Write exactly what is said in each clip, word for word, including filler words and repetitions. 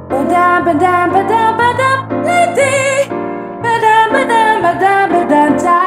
Ba-da, ba-da, ba-da, ba-da, lady. Ba-da, ba-da, ba-da, ba-da, da.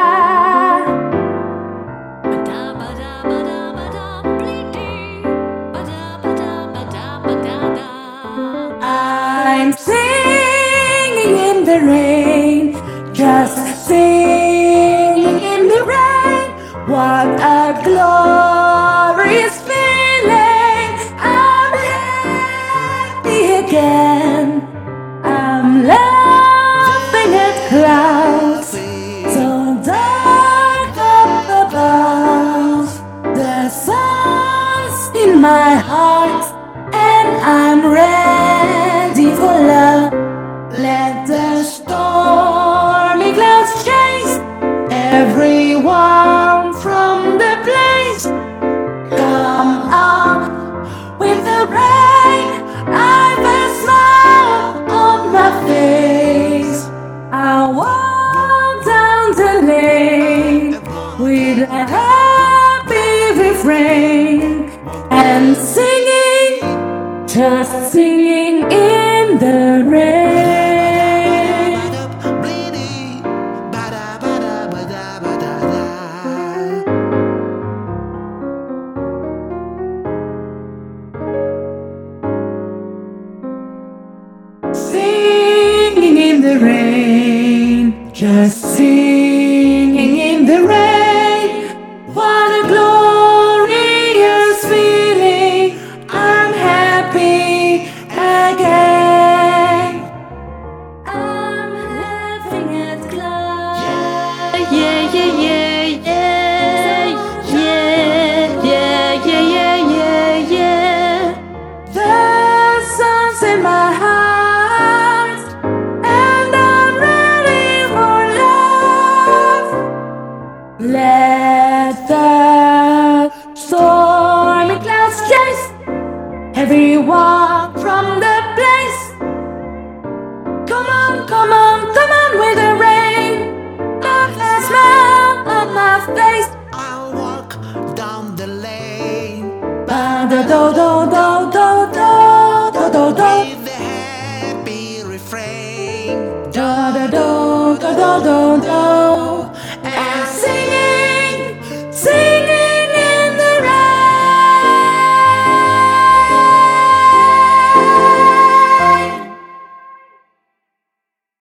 Ba-da, ba-da, ba-da, ba-da, bleedy. Ba-da, ba-da, ba-da, ba-da, da. I'm singing in the rain, just singing in the rain. What a glorious feeling! I'm happy again. I'm laughing at clouds so dark up above. The sun's in my heart, and I'm ready for love. Let the stormy clouds chase everyone from the place. Come up with the rain. I've a smile on my face. I walk down the lane with a happy refrain and singing, just singing in the rain. Singing in the rain, just singing in the rain. What a glorious feeling! I'm happy again. I'm laughing at clouds. Yeah, yeah, yeah, yeah, yeah, yeah, yeah, yeah, yeah, yeah. The sun's in my heart, and I'm ready for love. Let the stormy clouds chase everyone from the place. Come on, come on, come on with the rain. Look a smile on my face. I'll walk down the lane Ba da do do do do do do do do. with a happy refrain. Da da do do do do do.